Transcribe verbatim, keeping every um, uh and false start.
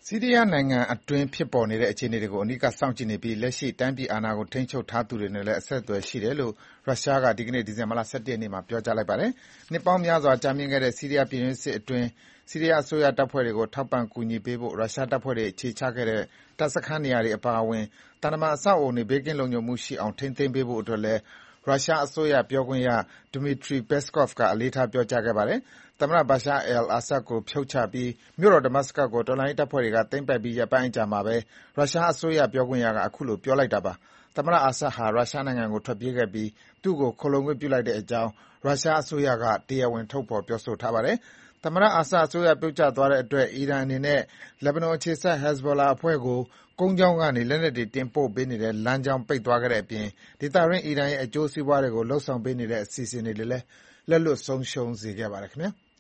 ဆီးရီးယားနိုင်ငံအတွင်းဖြစ်ပေါ်နေတဲ့အခြေအနေတွေကိုအနီးကပ်စောင့်ကြည့်နေပြီး လက်ရှိတိုင်းပြည်အာဏာကိုထိန်းချုပ်ထားသူတွေနဲ့လည်းအဆက်အသွယ်ရှိတယ်လို့ ရုရှားက ဒီကနေ့ ဒီဇင်ဘာ ၁၁ ရက်နေ့မှာ ပြောကြားလိုက်ပါတယ်။ နှစ်ပေါင်းများစွာကြာမြင့်ခဲ့တဲ့ ဆီးရီးယားပြည်တွင်းစစ်အတွင်း ဆီးရီးယားအစိုးရတပ်ဖွဲ့တွေကို ထောက်ပံ့ကူညီပေးဖို့ ရုရှားတပ်ဖွဲ့တွေအခြေချခဲ့တဲ့ တပ်စခန်းနေရာတွေအပါအဝင် သံတမန်အဆောက်အအုံတွေ ဘေးကင်းလုံခြုံမှုရှိအောင် ထိန်းသိမ်းပေးဖို့အတွက်လည်း ရုရှားအစိုးရပြောခွင့်ရ Dmitry Peskov က အလေးထားပြောကြားခဲ့ပါတယ်။ သမ္မတ Bashar al-Assad ကိုဖြုတ်ချပြီး မြို့တော် Damascus ကို တော်လှန်ရေးတပ်ဖွဲ့တွေက သိမ်းပိုက်ပြီး ရက်ပိုင်းအကြာမှာပဲ ရုရှားအစိုးရပြောခွင့်ရက ခုလိုပြောလိုက်တာပါ။ သမ္မတ Assad ဟာ ရုရှားနိုင်ငံကို ထွက်ပြေးခဲ့ပြီး သူ့ကို ခိုလှုံခွင့်ပြုလိုက်တဲ့အကြောင်း ရုရှားအစိုးရက တရားဝင် ထုတ်ဖော်ပြောဆိုထားပါတယ်။ သမ္မတ Assad အစိုးရပြုတ်ကျသွားတဲ့အတွက် အီရန်အနေနဲ့ လက်ဘနွန်အခြေစိုက် Hezbollah အဖွဲ့ကို ကုန်းကြောင်းကနေ လက်နက်တွေတင်ပို့ပေးနေတဲ့ လမ်းကြောင်းပိတ်သွားခဲ့တဲ့အပြင် ဒေသတွင်း အီရန်ရဲ့အကျိုးစီးပွားတွေကို လုပ်ဆောင်ပေးနေတဲ့အစီအစဉ်တွေလည်း လက်လွတ်ဆုံးရှုံးစေခဲ့ပါတယ်ခင်ဗျာ။